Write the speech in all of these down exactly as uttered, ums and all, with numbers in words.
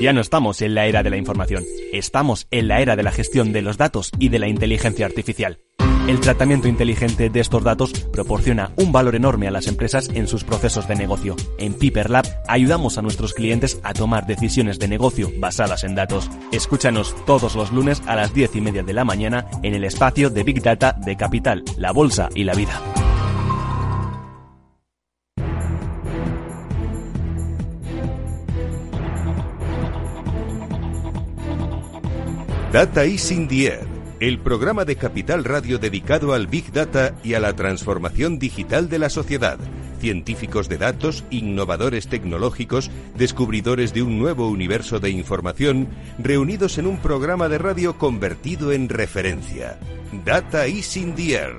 Ya no estamos en la era de la información, estamos en la era de la gestión de los datos y de la inteligencia artificial. El tratamiento inteligente de estos datos proporciona un valor enorme a las empresas en sus procesos de negocio. En Piper Lab ayudamos a nuestros clientes a tomar decisiones de negocio basadas en datos. Escúchanos todos los lunes a las diez y media de la mañana en el espacio de Big Data de Capital, la Bolsa y la Vida. Data is in the air, el programa de Capital Radio dedicado al Big Data y a la transformación digital de la sociedad. Científicos de datos, innovadores tecnológicos, descubridores de un nuevo universo de información, reunidos en un programa de radio convertido en referencia. Data is in the air.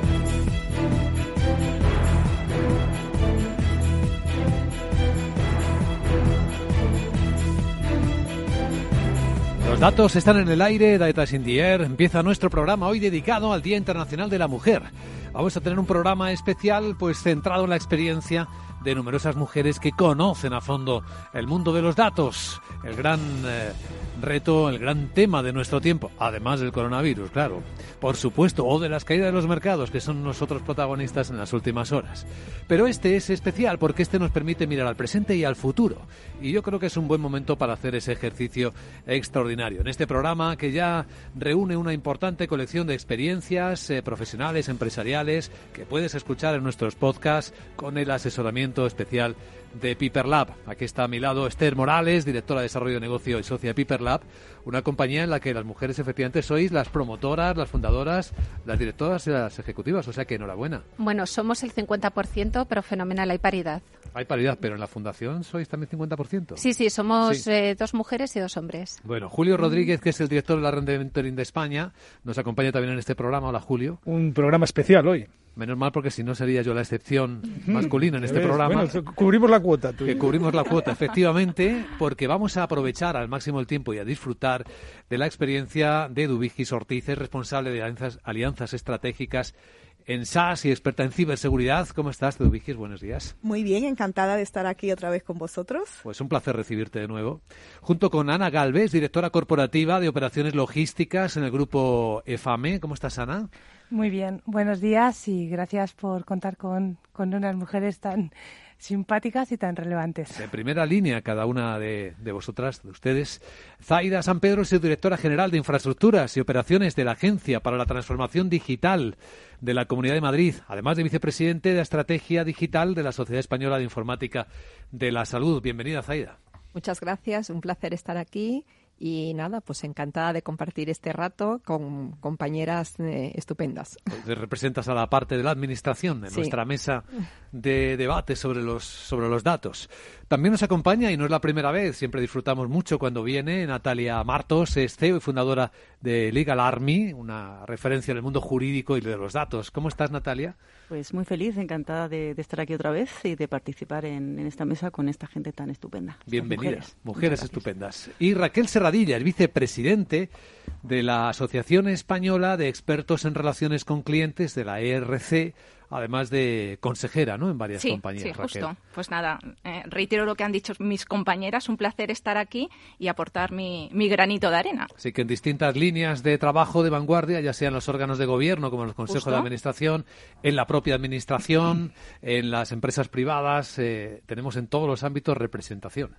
Los datos están en el aire, Data is in the air. Empieza nuestro programa hoy dedicado al Día Internacional de la Mujer. Vamos a tener un programa especial pues centrado en la experiencia de numerosas mujeres que conocen a fondo el mundo de los datos, el gran eh, reto, el gran tema de nuestro tiempo, además del coronavirus, claro, por supuesto, o de las caídas de los mercados, que son nosotros protagonistas en las últimas horas. Pero este es especial porque este nos permite mirar al presente y al futuro, y yo creo que es un buen momento para hacer ese ejercicio extraordinario. En este programa que ya reúne una importante colección de experiencias eh, profesionales, empresariales, que puedes escuchar en nuestros podcasts con el asesoramiento especial de Piper Lab. Aquí está a mi lado Esther Morales, directora de Desarrollo de Negocio y socia de Piper Lab, una compañía en la que las mujeres efectivamente sois las promotoras, las fundadoras, las directoras y las ejecutivas, o sea que enhorabuena. Bueno, somos el cincuenta por ciento, pero fenomenal, hay paridad. Hay paridad, pero en la fundación sois también cincuenta por ciento. Sí, sí, somos sí. Eh, dos mujeres y dos hombres. Bueno, Julio Rodríguez, que es el director de la red de mentoring de España, nos acompaña también en este programa. Hola, Julio. Un programa especial hoy. Menos mal, porque si no sería yo la excepción masculina en este ¿Ves? programa. Bueno, cubrimos la cuota. Tú. Que cubrimos la cuota, efectivamente, porque vamos a aprovechar al máximo el tiempo y a disfrutar de la experiencia de Eduvigis Ortiz, responsable de alianzas, alianzas estratégicas en SaaS y experta en ciberseguridad. ¿Cómo estás, Eduvigis? Buenos días. Muy bien, encantada de estar aquí otra vez con vosotros. Pues un placer recibirte de nuevo. Junto con Ana Galvez, directora corporativa de operaciones logísticas en el grupo EFAME. ¿Cómo estás, Ana? Muy bien, buenos días y gracias por contar con, con unas mujeres tan simpáticas y tan relevantes. De primera línea, cada una de, de vosotras, de ustedes. Zaida San Pedro es directora general de Infraestructuras y Operaciones de la Agencia para la Transformación Digital de la Comunidad de Madrid, además de vicepresidente de Estrategia Digital de la Sociedad Española de Informática de la Salud. Bienvenida, Zaida. Muchas gracias, un placer estar aquí. Y nada, pues encantada de compartir este rato con compañeras eh, estupendas. Pues representas a la parte de la administración en sí. Nuestra mesa de debate sobre los sobre los datos. También nos acompaña, y no es la primera vez, siempre disfrutamos mucho cuando viene, Natalia Martos, es C E O y fundadora de Legal Army, una referencia en el mundo jurídico y de los datos. ¿Cómo estás, Natalia? Pues muy feliz, encantada de, de estar aquí otra vez y de participar en, en esta mesa con esta gente tan estupenda. Bienvenidas, mujeres, mujeres estupendas. Y Raquel Serradilla, el vicepresidente de la Asociación Española de Expertos en Relaciones con Clientes, de la E R C, además de consejera, ¿no?, en varias sí, compañías. Sí, Raquel. Justo. Pues nada, eh, reitero lo que han dicho mis compañeras, un placer estar aquí y aportar mi, mi granito de arena. Así que en distintas líneas de trabajo de vanguardia, ya sean los órganos de gobierno como los consejos Justo. de administración, en la propia administración, en las empresas privadas, eh, tenemos en todos los ámbitos representación.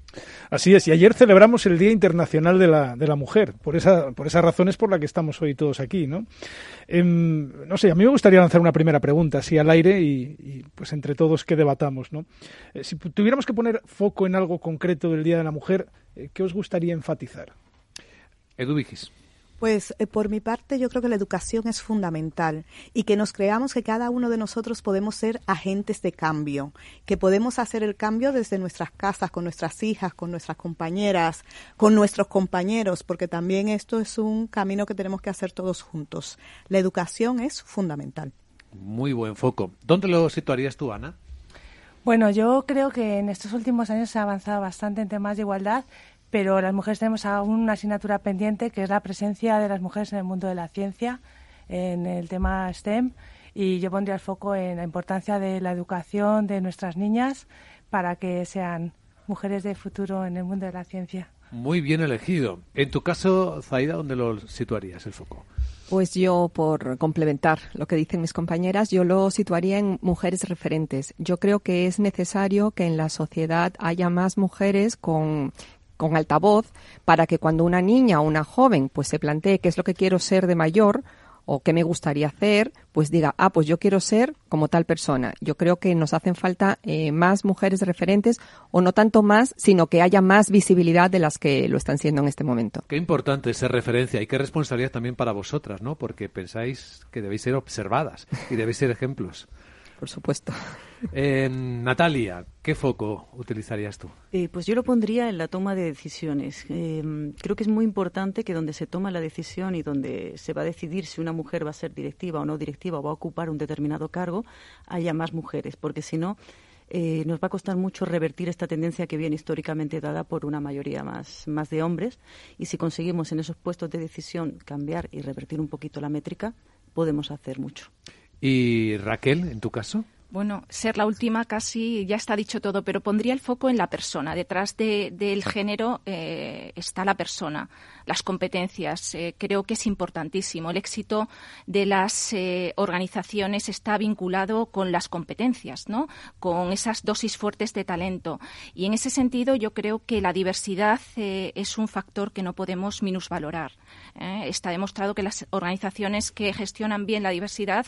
Así es, y ayer celebramos el Día Internacional de la, de la Mujer, por esa, por esas razones por las que estamos hoy todos aquí, ¿no? Eh, no sé, a mí me gustaría lanzar una primera pregunta, así al aire, y, y pues entre todos que debatamos, ¿no? Eh, si tuviéramos que poner foco en algo concreto del Día de la Mujer, eh, ¿qué os gustaría enfatizar? Eduvigis. Pues eh, por mi parte yo creo que la educación es fundamental y que nos creamos que cada uno de nosotros podemos ser agentes de cambio, que podemos hacer el cambio desde nuestras casas, con nuestras hijas, con nuestras compañeras, con nuestros compañeros, porque también esto es un camino que tenemos que hacer todos juntos. La educación es fundamental. Muy buen foco. ¿Dónde lo situarías tú, Ana? Bueno, yo creo que en estos últimos años se ha avanzado bastante en temas de igualdad, pero las mujeres tenemos aún una asignatura pendiente, que es la presencia de las mujeres en el mundo de la ciencia, en el tema STEM, y yo pondría el foco en la importancia de la educación de nuestras niñas para que sean mujeres de futuro en el mundo de la ciencia. Muy bien elegido. En tu caso, Zaida, ¿dónde lo situarías el foco? Pues yo, por complementar lo que dicen mis compañeras, yo lo situaría en mujeres referentes. Yo creo que es necesario que en la sociedad haya más mujeres con, con altavoz para que cuando una niña o una joven pues se plantee qué es lo que quiero ser de mayor o qué me gustaría hacer, pues diga, ah, pues yo quiero ser como tal persona. Yo creo que nos hacen falta eh, más mujeres referentes, o no tanto más, sino que haya más visibilidad de las que lo están siendo en este momento. Qué importante ser referencia y qué responsabilidad también para vosotras, ¿no? Porque pensáis que debéis ser observadas y debéis ser ejemplos. Por supuesto. Eh, Natalia, ¿qué foco utilizarías tú? Eh, pues yo lo pondría en la toma de decisiones. Eh, creo que es muy importante que donde se toma la decisión y donde se va a decidir si una mujer va a ser directiva o no directiva o va a ocupar un determinado cargo, haya más mujeres, porque si no, eh, nos va a costar mucho revertir esta tendencia que viene históricamente dada por una mayoría más, más de hombres, y si conseguimos en esos puestos de decisión cambiar y revertir un poquito la métrica, podemos hacer mucho. ¿Y Raquel, en tu caso? Bueno, ser la última casi ya está dicho todo, pero pondría el foco en la persona. Detrás de, del género eh, está la persona, las competencias. Eh, creo que es importantísimo. El éxito de las eh, organizaciones está vinculado con las competencias, ¿no? Con esas dosis fuertes de talento. Y en ese sentido yo creo que la diversidad eh, es un factor que no podemos minusvalorar. Eh, está demostrado que las organizaciones que gestionan bien la diversidad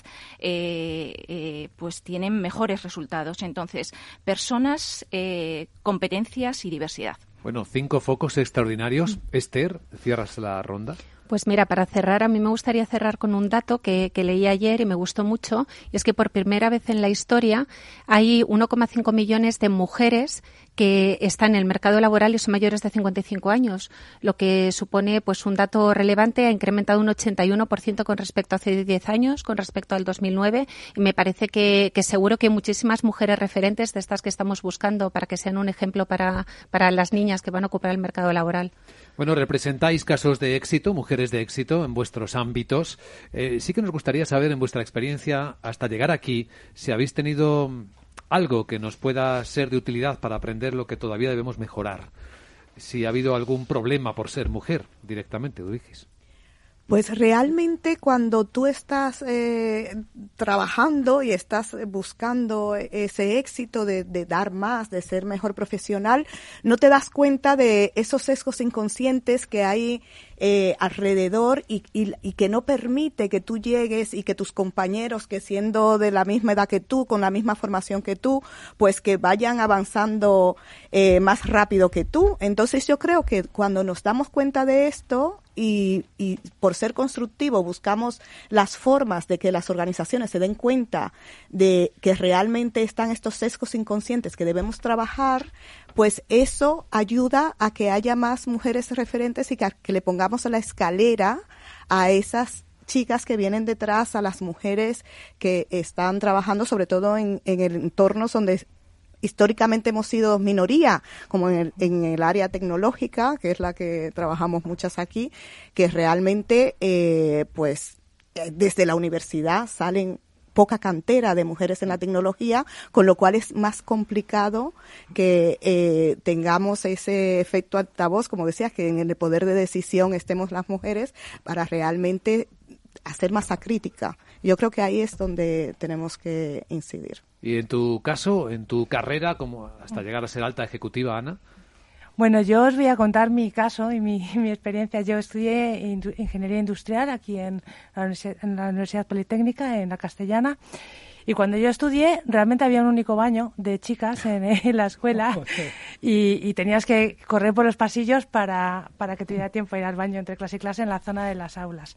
eh, eh, pues tienen mejores resultados. Entonces, personas, eh, competencias y diversidad. Bueno, cinco focos extraordinarios. Esther, ¿cierras la ronda? Pues mira, para cerrar, a mí me gustaría cerrar con un dato que, que leí ayer y me gustó mucho, y es que por primera vez en la historia hay uno coma cinco millones de mujeres que están en el mercado laboral y son mayores de cincuenta y cinco años, lo que supone pues un dato relevante. Ha incrementado un ochenta y uno por ciento con respecto a hace diez años, con respecto al dos mil nueve, y me parece que, que seguro que hay muchísimas mujeres referentes de estas que estamos buscando para que sean un ejemplo para, para las niñas que van a ocupar el mercado laboral. Bueno, representáis casos de éxito, mujeres de éxito en vuestros ámbitos. Eh, sí que nos gustaría saber, en vuestra experiencia, hasta llegar aquí, si habéis tenido algo que nos pueda ser de utilidad para aprender lo que todavía debemos mejorar. Si ha habido algún problema por ser mujer, directamente, Durigis. Pues realmente cuando tú estás eh, trabajando y estás buscando ese éxito de, de dar más, de ser mejor profesional, no te das cuenta de esos sesgos inconscientes que hay eh, alrededor y, y, y que no permite que tú llegues y que tus compañeros, que siendo de la misma edad que tú, con la misma formación que tú, pues que vayan avanzando eh, más rápido que tú. Entonces yo creo que cuando nos damos cuenta de esto, Y, y por ser constructivo buscamos las formas de que las organizaciones se den cuenta de que realmente están estos sesgos inconscientes que debemos trabajar, pues eso ayuda a que haya más mujeres referentes y que, que le pongamos a la escalera a esas chicas que vienen detrás, a las mujeres que están trabajando sobre todo en, en entornos donde históricamente hemos sido minoría, como en el, en el área tecnológica, que es la que trabajamos muchas aquí, que realmente, eh, pues, desde la universidad salen poca cantera de mujeres en la tecnología, con lo cual es más complicado que eh, tengamos ese efecto altavoz, como decías, que en el poder de decisión estemos las mujeres para realmente hacer masa crítica. Yo creo que ahí es donde tenemos que incidir. Y en tu caso, en tu carrera, como hasta llegar a ser alta ejecutiva, Ana. Bueno, yo os voy a contar mi caso y mi, mi experiencia. Yo estudié indu- Ingeniería Industrial aquí en la, Universidad, en la Universidad Politécnica, en la Castellana. Y cuando yo estudié, realmente había un único baño de chicas en, en la escuela y, y tenías que correr por los pasillos para, para que tuviera tiempo de ir al baño entre clase y clase en la zona de las aulas.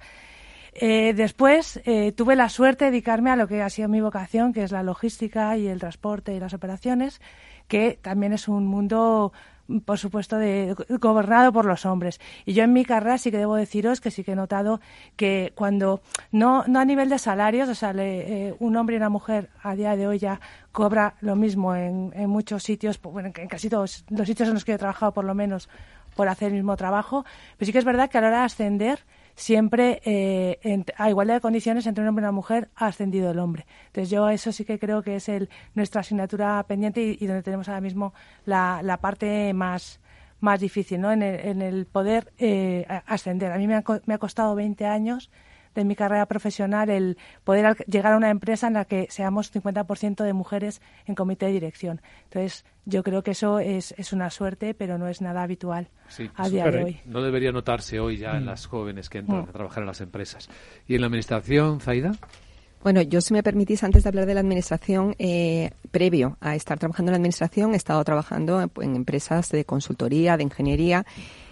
Eh, después eh, tuve la suerte de dedicarme a lo que ha sido mi vocación, que es la logística y el transporte y las operaciones, que también es un mundo, por supuesto, de, gobernado por los hombres. Y yo en mi carrera sí que debo deciros que sí que he notado que cuando, no, no a nivel de salarios, o sea, le, eh, un hombre y una mujer a día de hoy ya cobra lo mismo en, en muchos sitios, bueno, en casi todos los sitios en los que he trabajado por lo menos, por hacer el mismo trabajo, pero sí que es verdad que a la hora de ascender siempre eh, en, a igualdad de condiciones entre un hombre y una mujer ha ascendido el hombre. Entonces yo eso sí que creo que es el, nuestra asignatura pendiente y, y donde tenemos ahora mismo la, la parte más, más difícil, ¿no? En el, en el poder eh, ascender. A mí me ha, me ha costado veinte años de mi carrera profesional el poder al- llegar a una empresa en la que seamos cincuenta por ciento de mujeres en comité de dirección. Entonces, yo creo que eso es, es una suerte, pero no es nada habitual Sí, a día de hoy. no debería notarse hoy ya en Mm. las jóvenes que entran Mm. a trabajar en las empresas. ¿Y en la administración, Zaida? Bueno, yo, si me permitís, antes de hablar de la administración, eh, previo a estar trabajando en la administración, he estado trabajando en, en empresas de consultoría, de ingeniería,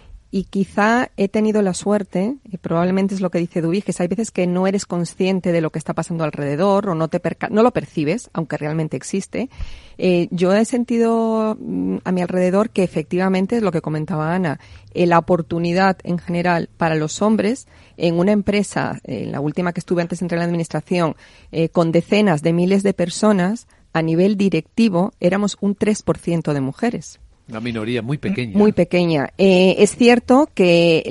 y quizá he tenido la suerte, y probablemente es lo que dice Dubí, que hay veces que no eres consciente de lo que está pasando alrededor o no te perca- no lo percibes, aunque realmente existe. Eh, yo he sentido mm, a mi alrededor que efectivamente es lo que comentaba Ana, eh, la oportunidad en general para los hombres en una empresa, en eh, la última que estuve antes de entrar en la administración, eh, con decenas de miles de personas, a nivel directivo éramos un tres por ciento de mujeres. Una minoría muy pequeña. Muy pequeña. Eh, es cierto que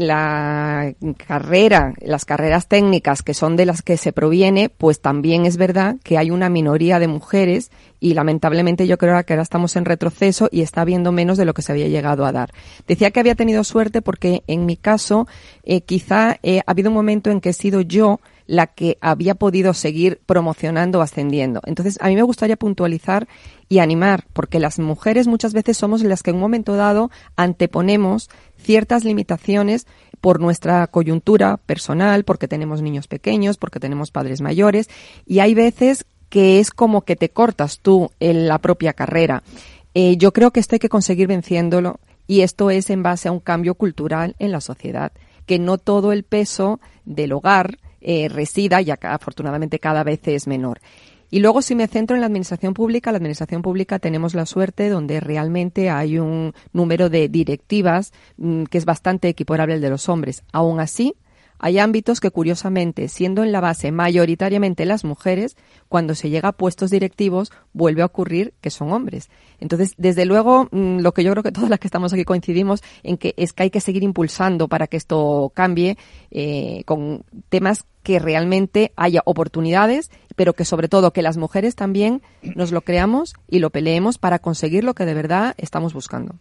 la carrera, las carreras técnicas que son de las que se proviene, pues también es verdad que hay una minoría de mujeres y lamentablemente yo creo que ahora estamos en retroceso y está habiendo menos de lo que se había llegado a dar. Decía que había tenido suerte porque en mi caso eh, quizá eh, ha habido un momento en que he sido yo la que había podido seguir promocionando o ascendiendo. Entonces, a mí me gustaría puntualizar y animar, porque las mujeres muchas veces somos las que en un momento dado anteponemos ciertas limitaciones por nuestra coyuntura personal, porque tenemos niños pequeños, porque tenemos padres mayores, y hay veces que es como que te cortas tú en la propia carrera. Eh, yo creo que esto hay que conseguir venciéndolo, y esto es en base a un cambio cultural en la sociedad, que no todo el peso del hogar Eh, resida, y acá afortunadamente cada vez es menor. Y luego, si me centro en la administración pública, la administración pública tenemos la suerte donde realmente hay un número de directivas mmm, que es bastante equiparable al de los hombres. Aún así, hay ámbitos que, curiosamente, siendo en la base mayoritariamente las mujeres, cuando se llega a puestos directivos, vuelve a ocurrir que son hombres. Entonces, desde luego, mmm, lo que yo creo que todas las que estamos aquí coincidimos en que es que hay que seguir impulsando para que esto cambie eh, con temas que realmente haya oportunidades, pero que sobre todo que las mujeres también nos lo creamos y lo peleemos para conseguir lo que de verdad estamos buscando.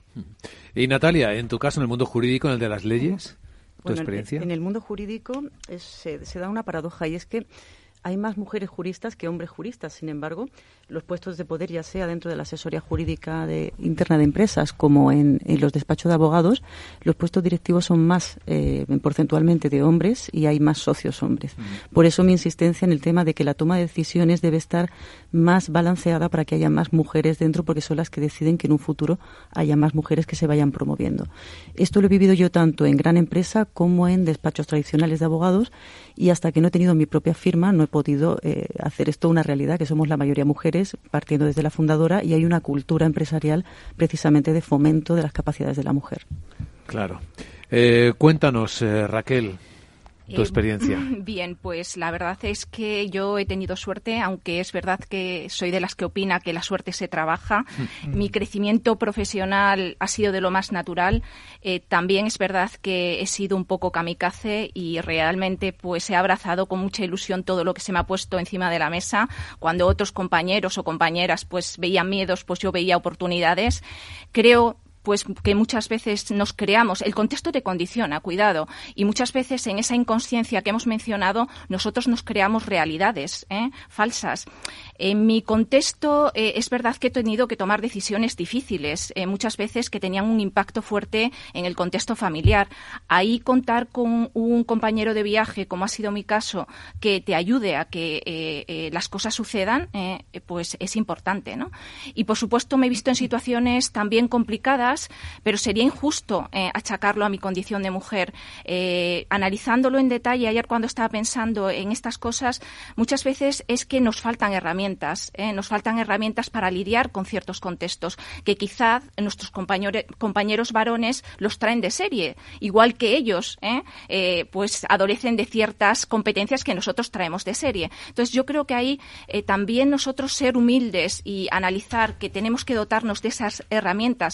Y Natalia, en tu caso, en el mundo jurídico, en el de las leyes, ¿tu Bueno, experiencia? En el mundo jurídico es, se, se da una paradoja y es que hay más mujeres juristas que hombres juristas. Sin embargo, los puestos de poder, ya sea dentro de la asesoría jurídica de, interna de empresas como en, en los despachos de abogados, los puestos directivos son más eh, porcentualmente de hombres y hay más socios hombres. Mm. Por eso mi insistencia en el tema de que la toma de decisiones debe estar más balanceada para que haya más mujeres dentro, porque son las que deciden que en un futuro haya más mujeres que se vayan promoviendo. Esto lo he vivido yo tanto en gran empresa como en despachos tradicionales de abogados, y hasta que no he tenido mi propia firma no he podido eh, hacer esto una realidad, que somos la mayoría mujeres, partiendo desde la fundadora, y hay una cultura empresarial precisamente de fomento de las capacidades de la mujer. Claro. Eh, cuéntanos, eh, Raquel, tu Eh, experiencia. Bien, pues la verdad es que yo he tenido suerte, aunque es verdad que soy de las que opina que la suerte se trabaja. Mi crecimiento profesional ha sido de lo más natural. Eh, también es verdad que he sido un poco kamikaze y realmente pues he abrazado con mucha ilusión todo lo que se me ha puesto encima de la mesa. Cuando otros compañeros o compañeras pues veían miedos, pues yo veía oportunidades. Creo pues que muchas veces nos creamos, el contexto te condiciona, cuidado, y muchas veces en esa inconsciencia que hemos mencionado, nosotros nos creamos realidades ¿eh? falsas. En mi contexto eh, es verdad que he tenido que tomar decisiones difíciles, eh, muchas veces que tenían un impacto fuerte en el contexto familiar. Ahí contar con un compañero de viaje, como ha sido mi caso, que te ayude a que eh, eh, las cosas sucedan, eh, pues es importante, ¿no? Y por supuesto me he visto en situaciones también complicadas, pero sería injusto eh, achacarlo a mi condición de mujer. Eh, analizándolo en detalle, ayer cuando estaba pensando en estas cosas, muchas veces es que nos faltan herramientas, eh, nos faltan herramientas para lidiar con ciertos contextos que quizás nuestros compañeros, compañeros varones los traen de serie, igual que ellos, eh, eh, pues adolecen de ciertas competencias que nosotros traemos de serie. Entonces yo creo que ahí eh, también nosotros ser humildes y analizar que tenemos que dotarnos de esas herramientas para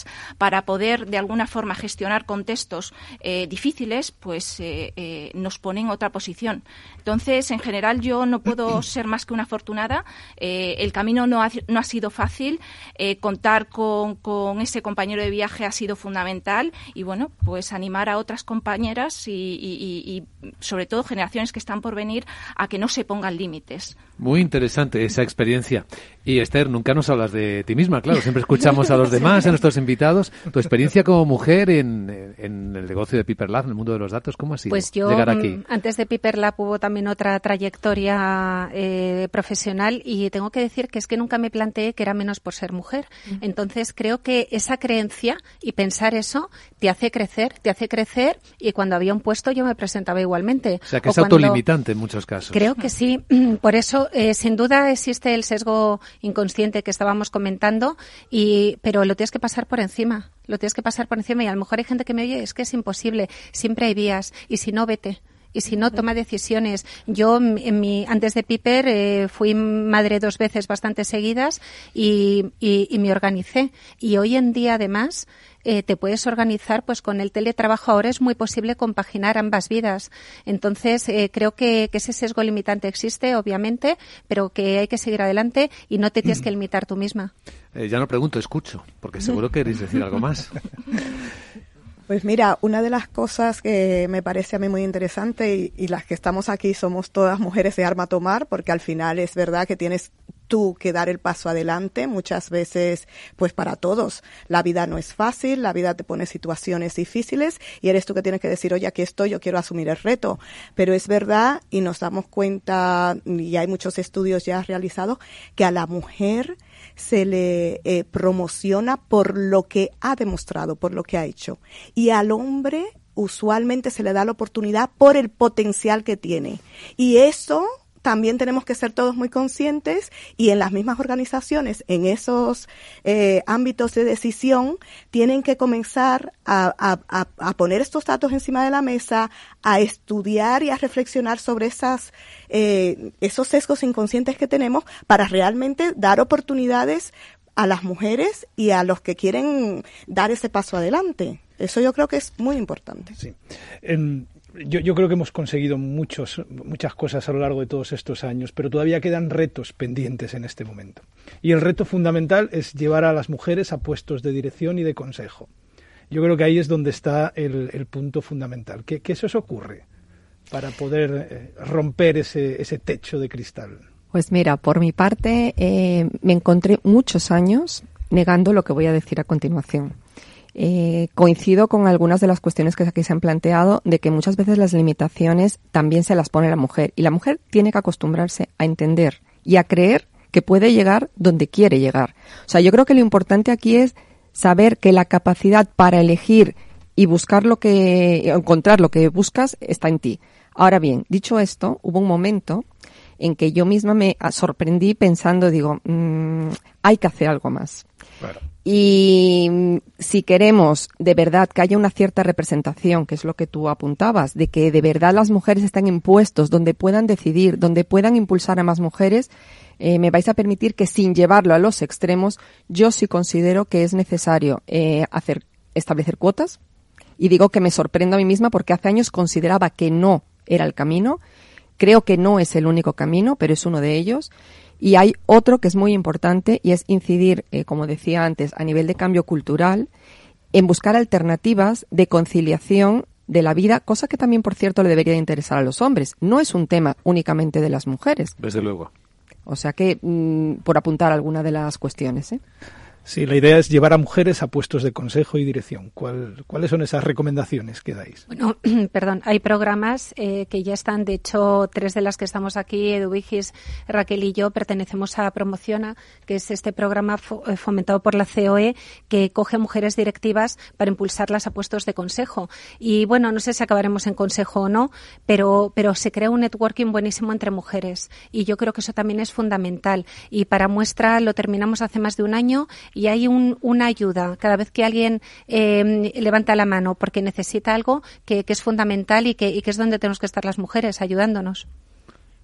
para poder de alguna forma gestionar contextos eh, difíciles, pues eh, eh, nos pone en otra posición. Entonces, en general, yo no puedo ser más que una afortunada. Eh, el camino no ha, no ha sido fácil. Eh, contar con, con ese compañero de viaje ha sido fundamental y, bueno, pues animar a otras compañeras y, y, y, y sobre todo generaciones que están por venir a que no se pongan límites. Muy interesante esa experiencia. Y Esther, nunca nos hablas de ti misma, claro, siempre escuchamos a los demás, a nuestros invitados. Tu experiencia como mujer en, en el negocio de Piper Lab, en el mundo de los datos, ¿cómo ha sido pues yo, llegar aquí? Antes de Piper Lab hubo también otra trayectoria eh, profesional y tengo que decir que es que nunca me planteé que era menos por ser mujer. Uh-huh. Entonces creo que esa creencia y pensar eso te hace crecer, te hace crecer y cuando había un puesto yo me presentaba igualmente. O sea, que o es autolimitante en muchos casos. Creo que sí. Por eso, eh, sin duda, existe el sesgo inconsciente que estábamos comentando, y pero lo tienes que pasar por encima. Lo tienes que pasar por encima y a lo mejor hay gente que me oye, es que es imposible, siempre hay vías y si no, vete. Y si no, toma decisiones. Yo, en mi, antes de Piper, eh, fui madre dos veces bastante seguidas y, y, y me organicé. Y hoy en día, además, eh, te puedes organizar, pues con el teletrabajo ahora es muy posible compaginar ambas vidas. Entonces, eh, creo que, que ese sesgo limitante existe, obviamente, pero que hay que seguir adelante y no te tienes que limitar tú misma. Eh, ya no pregunto, escucho, porque seguro que queréis decir algo más. Pues mira, una de las cosas que me parece a mí muy interesante y, y las que estamos aquí somos todas mujeres de arma tomar, porque al final es verdad que tienes tú que dar el paso adelante. Muchas veces, pues para todos, la vida no es fácil, la vida te pone situaciones difíciles y eres tú que tienes que decir, oye, aquí estoy, yo quiero asumir el reto. Pero es verdad y nos damos cuenta, y hay muchos estudios ya realizados, que a la mujer se le eh, promociona por lo que ha demostrado, por lo que ha hecho. Y al hombre usualmente se le da la oportunidad por el potencial que tiene. Y eso también tenemos que ser todos muy conscientes y en las mismas organizaciones, en esos eh, ámbitos de decisión, tienen que comenzar a, a, a, a poner estos datos encima de la mesa, a estudiar y a reflexionar sobre esas eh, esos sesgos inconscientes que tenemos para realmente dar oportunidades a las mujeres y a los que quieren dar ese paso adelante. Eso yo creo que es muy importante. Sí. En... Yo, yo creo que hemos conseguido muchos, muchas cosas a lo largo de todos estos años, pero todavía quedan retos pendientes en este momento. Y el reto fundamental es llevar a las mujeres a puestos de dirección y de consejo. Yo creo que ahí es donde está el, el punto fundamental. ¿Qué, qué se os ocurre para poder eh, romper ese, ese techo de cristal? Pues mira, por mi parte, eh, me encontré muchos años negando lo que voy a decir a continuación. Eh, coincido con algunas de las cuestiones que aquí se han planteado, de que muchas veces las limitaciones también se las pone la mujer. Y la mujer tiene que acostumbrarse a entender y a creer que puede llegar donde quiere llegar. O sea, yo creo que lo importante aquí es saber que la capacidad para elegir y buscar lo que, encontrar lo que buscas está en ti. Ahora bien, dicho esto, hubo un momento en que yo misma me sorprendí pensando, digo, mmm, hay que hacer algo más. Claro. Y si queremos de verdad que haya una cierta representación, que es lo que tú apuntabas, de que de verdad las mujeres están en puestos donde puedan decidir, donde puedan impulsar a más mujeres, eh, me vais a permitir que sin llevarlo a los extremos, yo sí considero que es necesario eh, hacer establecer cuotas. Y digo que me sorprendo a mí misma porque hace años consideraba que no era el camino. Creo que no es el único camino, pero es uno de ellos. Y hay otro que es muy importante y es incidir, eh, como decía antes, a nivel de cambio cultural, en buscar alternativas de conciliación de la vida, cosa que también, por cierto, le debería de interesar a los hombres. No es un tema únicamente de las mujeres. Desde luego. O sea que, mmm, por apuntar alguna de las cuestiones, ¿eh? Sí, la idea es llevar a mujeres a puestos de consejo y dirección. ¿Cuál, ¿Cuáles son esas recomendaciones que dais? Bueno, perdón, hay programas eh, que ya están, de hecho, tres de las que estamos aquí, Edu Vigis, Raquel y yo, pertenecemos a Promociona, que es este programa fo- fomentado por la C O E, que coge mujeres directivas para impulsarlas a puestos de consejo. Y bueno, no sé si acabaremos en consejo o no, pero, pero se crea un networking buenísimo entre mujeres. Y yo creo que eso también es fundamental. Y para muestra lo terminamos hace más de un año y hay un, una ayuda cada vez que alguien eh, levanta la mano porque necesita algo que, que es fundamental y que, y que es donde tenemos que estar las mujeres ayudándonos.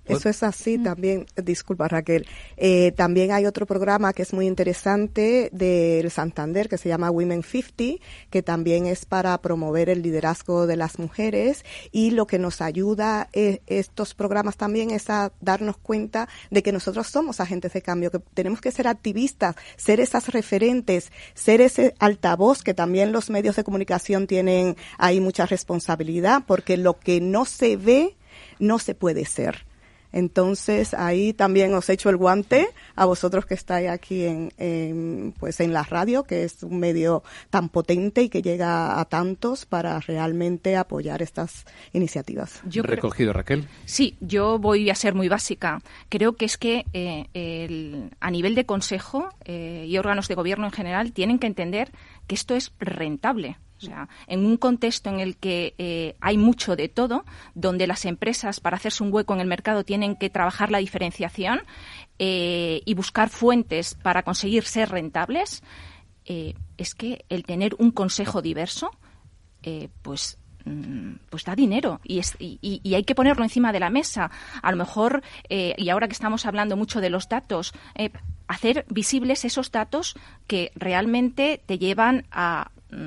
Eso es así también, disculpa Raquel, eh, también hay otro programa que es muy interesante del Santander que se llama Women cincuenta, que también es para promover el liderazgo de las mujeres, y lo que nos ayuda es, estos programas también es a darnos cuenta de que nosotros somos agentes de cambio, que tenemos que ser activistas, ser esas referentes, ser ese altavoz, que también los medios de comunicación tienen ahí mucha responsabilidad, porque lo que no se ve no se puede ser. Entonces, ahí también os echo el guante a vosotros que estáis aquí en, en, pues en la radio, que es un medio tan potente y que llega a tantos para realmente apoyar estas iniciativas. Yo Recogido, creo, Raquel. Sí, yo voy a ser muy básica. Creo que es que eh, el, a nivel de consejo eh, y órganos de gobierno en general tienen que entender que esto es rentable. O sea, en un contexto en el que eh, hay mucho de todo, donde las empresas, para hacerse un hueco en el mercado, tienen que trabajar la diferenciación eh, y buscar fuentes para conseguir ser rentables, eh, es que el tener un consejo diverso, eh, pues pues da dinero y, es, y, y hay que ponerlo encima de la mesa. A lo mejor, eh, y ahora que estamos hablando mucho de los datos, eh, hacer visibles esos datos que realmente te llevan a,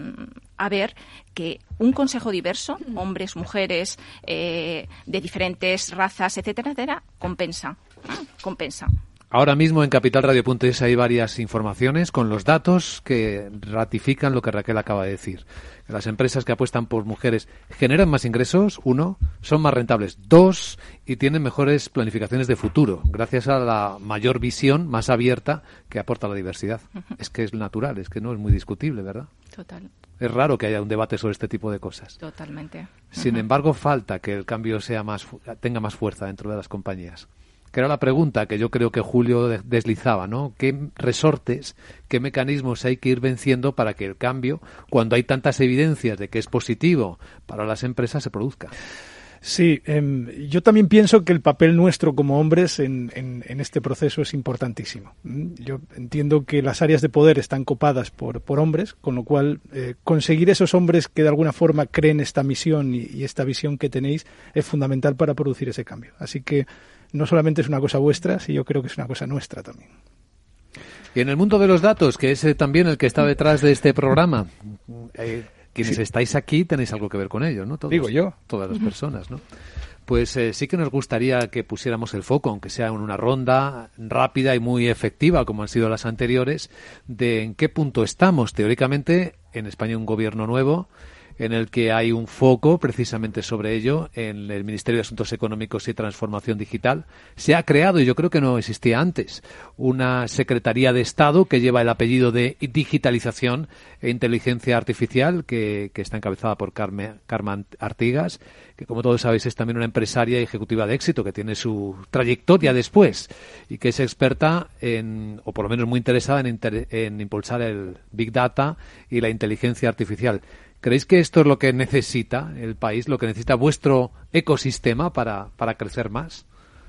a ver que un consejo diverso, hombres, mujeres, eh, de diferentes razas, etcétera, etcétera, compensa, compensa. Ahora mismo en capital radio punto es hay varias informaciones con los datos que ratifican lo que Raquel acaba de decir. Las empresas que apuestan por mujeres generan más ingresos, uno, son más rentables, dos, y tienen mejores planificaciones de futuro, gracias a la mayor visión más abierta que aporta la diversidad. Uh-huh. Es que es natural, es que no es muy discutible, ¿verdad? Total. Es raro que haya un debate sobre este tipo de cosas. Totalmente. Sin uh-huh. embargo, falta que el cambio sea más tenga más fuerza dentro de las compañías. Que era la pregunta que yo creo que Julio deslizaba, ¿no? ¿Qué resortes, qué mecanismos hay que ir venciendo para que el cambio, cuando hay tantas evidencias de que es positivo para las empresas, se produzca? Sí, eh, yo también pienso que el papel nuestro como hombres en, en, en este proceso es importantísimo. Yo entiendo que las áreas de poder están copadas por, por hombres, con lo cual eh, conseguir esos hombres que de alguna forma creen esta misión y, y esta visión que tenéis es fundamental para producir ese cambio. Así que no solamente es una cosa vuestra, sí, yo creo que es una cosa nuestra también. Y en el mundo de los datos, que es eh, también el que está detrás de este programa, eh, quienes sí. estáis aquí tenéis algo que ver con ello, ¿no? Todos, Digo yo. Todas las personas, ¿no? Pues eh, sí que nos gustaría que pusiéramos el foco, aunque sea en una ronda rápida y muy efectiva, como han sido las anteriores, de en qué punto estamos. Teóricamente, en España un gobierno nuevo, en el que hay un foco precisamente sobre ello en el Ministerio de Asuntos Económicos y Transformación Digital. Se ha creado, y yo creo que no existía antes, una Secretaría de Estado que lleva el apellido de Digitalización e Inteligencia Artificial, que, que está encabezada por Carmen, Carmen Artigas, que como todos sabéis es también una empresaria y ejecutiva de éxito, que tiene su trayectoria después y que es experta en, o por lo menos muy interesada en, inter, en impulsar el Big Data y la inteligencia artificial. ¿Creéis que esto es lo que necesita el país, lo que necesita vuestro ecosistema para, para crecer más?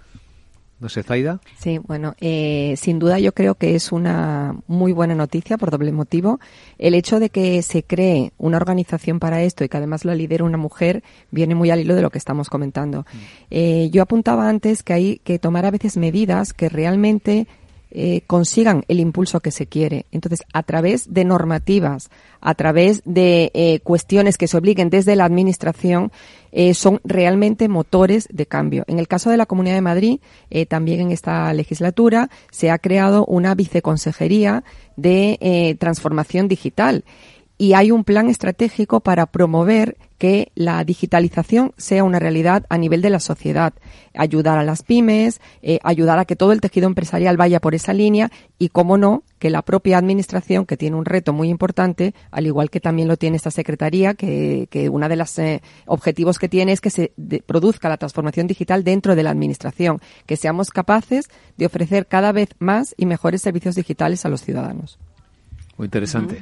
No sé, Zaida. Sí, bueno, eh, sin duda yo creo que es una muy buena noticia por doble motivo. El hecho de que se cree una organización para esto y que además la lidera una mujer viene muy al hilo de lo que estamos comentando. Mm. Eh, yo apuntaba antes que hay que tomar a veces medidas que realmente Eh, consigan el impulso que se quiere. Entonces, a través de normativas, a través de eh, cuestiones que se obliguen desde la administración, eh, son realmente motores de cambio. En el caso de la Comunidad de Madrid, eh, también en esta legislatura, se ha creado una viceconsejería de eh, transformación digital. Y hay un plan estratégico para promover que la digitalización sea una realidad a nivel de la sociedad. Ayudar a las pymes, eh, ayudar a que todo el tejido empresarial vaya por esa línea y, cómo no, que la propia administración, que tiene un reto muy importante, al igual que también lo tiene esta secretaría, que, que uno de los eh, objetivos que tiene es que se de, produzca la transformación digital dentro de la administración, que seamos capaces de ofrecer cada vez más y mejores servicios digitales a los ciudadanos. Muy interesante. Uh-huh.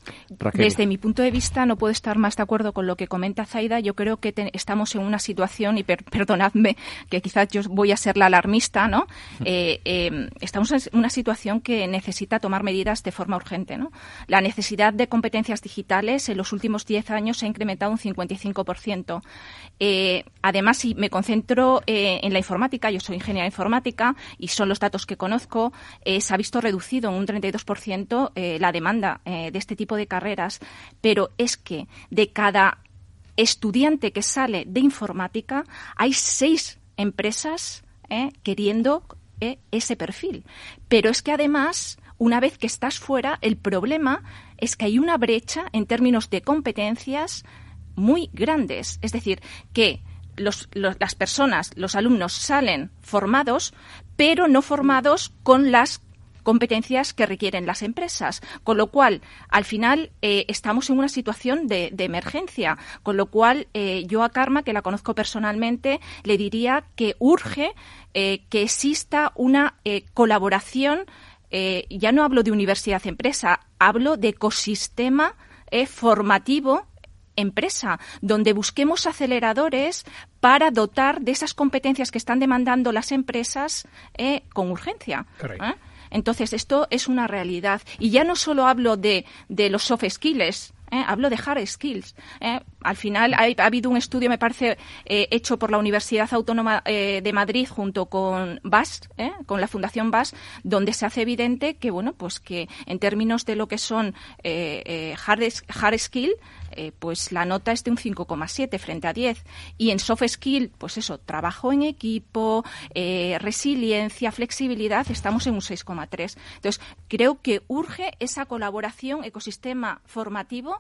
Raquel. Desde mi punto de vista no puedo estar más de acuerdo con lo que comenta Zaida. Yo creo que te, estamos en una situación, y per, perdonadme que quizás yo voy a ser la alarmista, ¿no? Eh, eh, estamos en una situación que necesita tomar medidas de forma urgente, ¿no? La necesidad de competencias digitales en los últimos diez años se ha incrementado un cincuenta y cinco por ciento. Eh, además, si me concentro eh, en la informática, yo soy ingeniera informática y son los datos que conozco, eh, se ha visto reducido en un treinta y dos por ciento eh, la demanda eh, de este tipo de carreras, pero es que de cada estudiante que sale de informática hay seis empresas eh, queriendo eh, ese perfil. Pero es que además, una vez que estás fuera, el problema es que hay una brecha en términos de competencias muy grandes. Es decir, que los, los, las personas, los alumnos salen formados, pero no formados con las competencias que requieren las empresas, con lo cual al final eh, estamos en una situación de, de emergencia, con lo cual eh, yo a Karma, que la conozco personalmente, le diría que urge eh, que exista una eh, colaboración, eh, ya no hablo de universidad-empresa, hablo de ecosistema eh, formativo empresa, donde busquemos aceleradores para dotar de esas competencias que están demandando las empresas eh, con urgencia. ¿eh? Entonces, esto es una realidad. Y ya no solo hablo de, de los soft skills, ¿eh? hablo de hard skills. ¿eh? Al final ha, ha habido un estudio, me parece, eh, hecho por la Universidad Autónoma eh, de Madrid junto con B A S, ¿eh? con la Fundación B A S, donde se hace evidente que, bueno, pues que en términos de lo que son eh, eh, hard, hard skill, Eh, pues la nota es de un cinco coma siete frente a diez. Y en soft skill, pues eso, trabajo en equipo, eh, resiliencia, flexibilidad, estamos en un seis coma tres. Entonces, creo que urge esa colaboración ecosistema formativo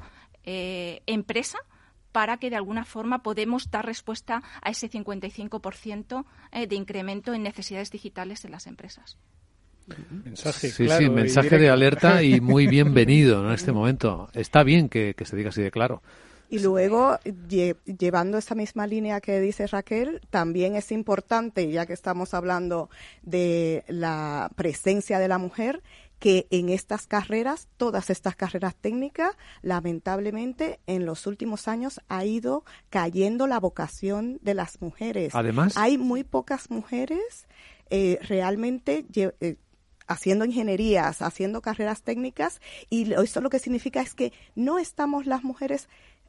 eh, empresa para que de alguna forma podemos dar respuesta a ese cincuenta y cinco por ciento eh, de incremento en necesidades digitales de las empresas. Mensaje, sí, claro, sí, mensaje de alerta y muy bienvenido, ¿no? En este momento. Está bien que, que se diga así de claro. Y luego, lle- llevando esa misma línea que dice Raquel, también es importante, ya que estamos hablando de la presencia de la mujer, que en estas carreras, todas estas carreras técnicas, lamentablemente en los últimos años ha ido cayendo la vocación de las mujeres. Además, hay muy pocas mujeres eh, realmente lle- eh, haciendo ingenierías, haciendo carreras técnicas, y eso lo que significa es que no estamos las mujeres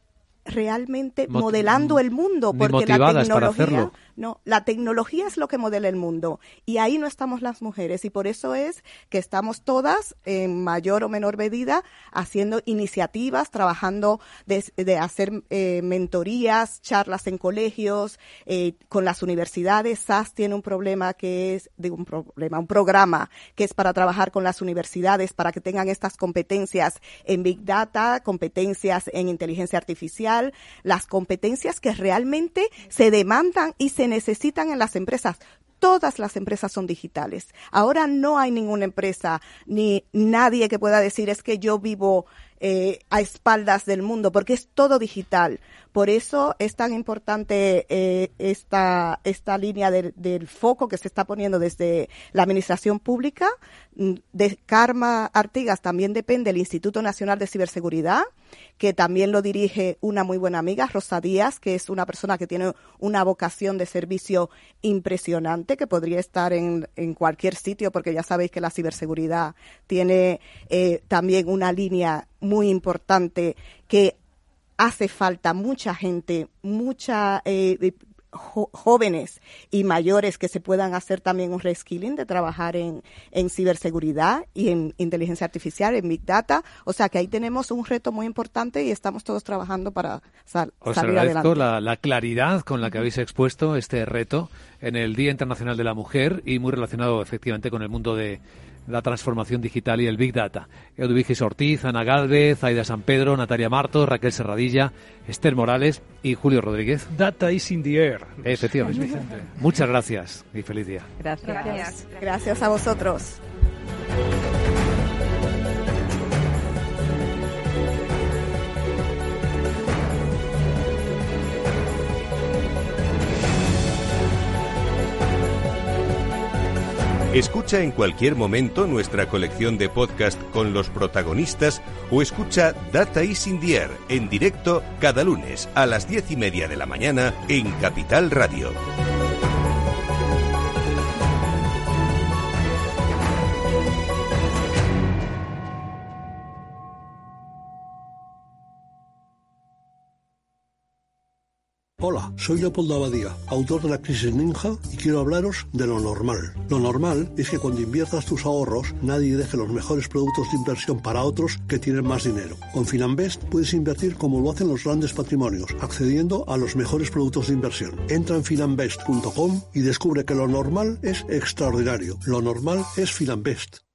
realmente Mot- modelando el mundo, porque la tecnología, no, la tecnología es lo que modela el mundo, y ahí no estamos las mujeres, y por eso es que estamos todas en mayor o menor medida haciendo iniciativas, trabajando de, de hacer eh, mentorías, charlas en colegios, eh, con las universidades. S A S tiene un problema que es de un problema, un programa que es para trabajar con las universidades para que tengan estas competencias en Big Data, competencias en inteligencia artificial, las competencias que realmente se demandan y se necesitan en las empresas. Todas las empresas son digitales. Ahora no hay ninguna empresa ni nadie que pueda decir es que yo vivo eh, a espaldas del mundo, porque es todo digital. Por eso es tan importante eh, esta esta línea del, del foco que se está poniendo desde la administración pública. De Karma Artigas también depende el Instituto Nacional de Ciberseguridad, que también lo dirige una muy buena amiga, Rosa Díaz, que es una persona que tiene una vocación de servicio impresionante, que podría estar en, en cualquier sitio, porque ya sabéis que la ciberseguridad tiene eh, también una línea muy importante, que hace falta mucha gente, mucha eh, jo- jóvenes y mayores que se puedan hacer también un reskilling de trabajar en, en ciberseguridad y en inteligencia artificial, en Big Data. O sea que ahí tenemos un reto muy importante y estamos todos trabajando para sal- Os salir agradezco adelante. la, la claridad con la que habéis expuesto este reto en el Día Internacional de la Mujer y muy relacionado efectivamente con el mundo de la transformación digital y el Big Data. Eduvigis Ortiz, Ana Gálvez, Aida San Pedro, Natalia Martos, Raquel Serradilla, Esther Morales y Julio Rodríguez. Data is in the air. Efectivamente. Muchas gracias y feliz día. Gracias. Gracias. Gracias a vosotros. Escucha en cualquier momento nuestra colección de podcast con los protagonistas o escucha Data is in the Air en directo cada lunes a las diez y media de la mañana en Capital Radio. Hola, soy Leopoldo Abadía, autor de La Crisis Ninja, y quiero hablaros de lo normal. Lo normal es que cuando inviertas tus ahorros, nadie deje los mejores productos de inversión para otros que tienen más dinero. Con Finanbest puedes invertir como lo hacen los grandes patrimonios, accediendo a los mejores productos de inversión. Entra en finanbest punto com y descubre que lo normal es extraordinario. Lo normal es Finanbest.